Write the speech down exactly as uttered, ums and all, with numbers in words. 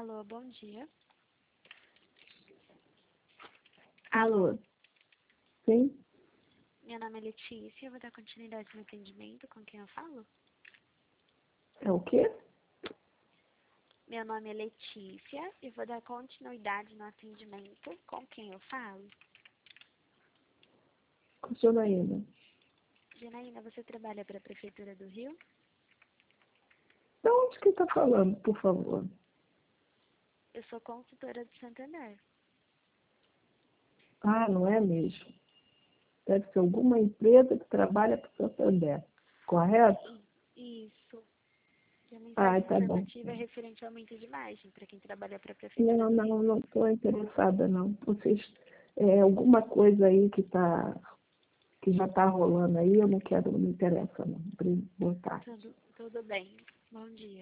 Alô, bom dia. Alô? Sim? Meu nome é Letícia, eu vou dar continuidade no atendimento. Com quem eu falo? É o quê? Meu nome é Letícia e vou dar continuidade no atendimento. Com quem eu falo? Com a Janaína. Janaína, você trabalha para a Prefeitura do Rio? De onde que está falando, por favor? Eu sou consultora do Santander. Ah, não é mesmo? Deve ser alguma empresa que trabalha para o Santander, correto? Isso. E a Ah, mensagem tá bom. informativa é referente ao aumento de margem para quem trabalha para a Prefeitura Não, do Rio. não, não estou interessada, não. Vocês, é alguma coisa aí que, tá, que já está rolando aí, eu não quero, não me interessa, não. Boa tarde. Tudo, tudo bem. Bom dia.